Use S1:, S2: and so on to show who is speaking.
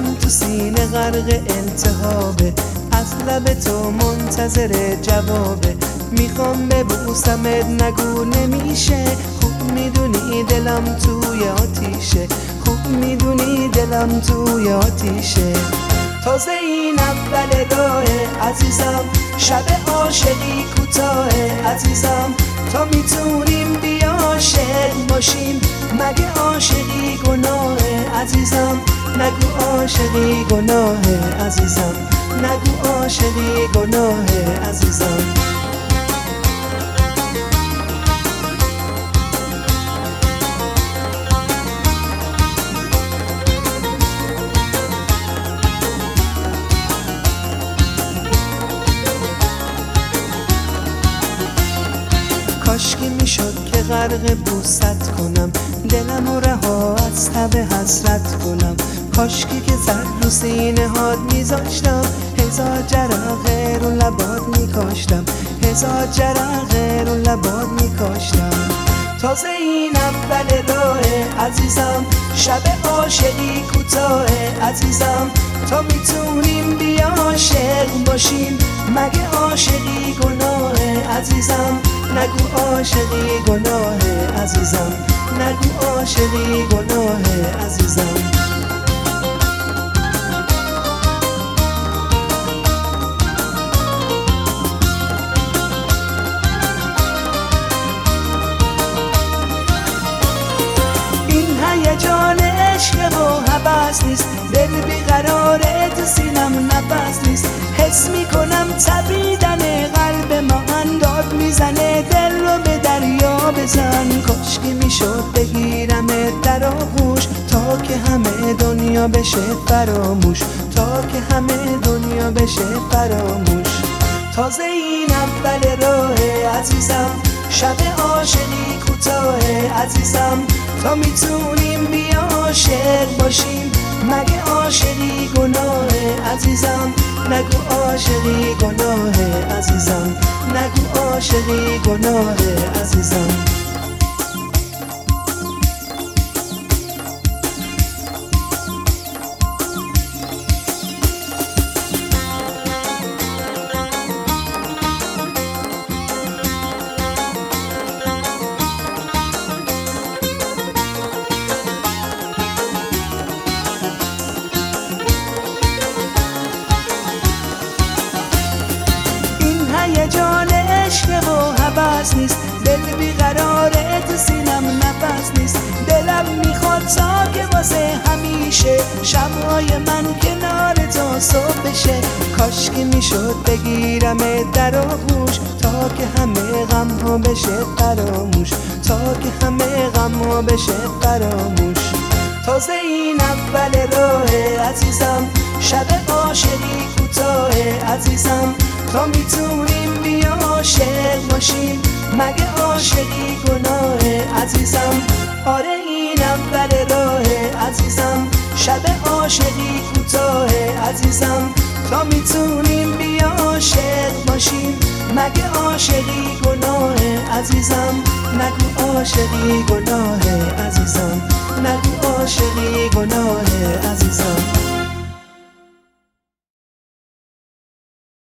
S1: دلم تو سینه غرق التهابه، از لب تو منتظر جوابه. میخوام ببوسمت نگو نمیشه، خوب میدونی دلم توی آتیشه، خوب میدونی دلم توی آتیشه. تازه این اول راه عزیزم، شب عاشقی کوتاه عزیزم. تا میتونیم بیا عاشق باشیم، مگه عاشقی گناه عزیزم؟ نگو عاشقی گناه عزیزم، نگو عاشقی گناه عزیزم. کاشکی میشد که غرق بوست کنم، دلم و رها از تب حسرت کنم. کاشکی که زد رو سینه هات میذاشتم، هزار جرقه رو لبات میکاشتم، هزار جرقه رو لبات میکاشتم. تازه این اول راه عزیزم، شب عاشقی کوتاه عزیزم. تا میتونیم بیا عاشق باشیم، مگه عاشقی گناه عزیزم؟ نگو عاشقی گناه عزیزم، نگو عاشقی گناه عزیزم. این هیجان عشق و هوس نیست، دل بیقراره تو سینم نفس نیست. حس میکنم تپیدن قلب من، داد میزنه دل رو به دریا بزن. کاشکی میشد بگیرم در آغوش، تا که همه دنیا بشه فراموش، تا که همه دنیا بشه فراموش. تازه این اول راه عزیزم، شب عاشقی کوتاه عزیزم. تا میتونیم بیا عاشق باشیم، مگه عاشقی گناه عزیزم؟ نگو عاشقی گناه عزیزم، نگو عاشقی گناه عزیزم. هیجان عشق و هوس نیست، دل بیقراره تو سینم نفس نیست. دلم میخواد تا که واسه همیشه، شبهای من کنار تو صبح بشه. کاشکی میشد بگیرم در آغوش، تا که همه غم ها بشه فراموش، تا که همه غم ها بشه فراموش. تازه این اول راه عزیزم، شب عاشقی کوتاه عزیزم. تا میتونیم بیا عاشق باشیم، مگه عاشقی گناه عزیزم؟ آره این اول راه عزیزم، شب عاشقی کوتاه عزیزم. تا میتونیم بیا عاشق باشیم، مگه عاشقی گناه عزیزم؟ نگو عاشقی گناه عزیزم،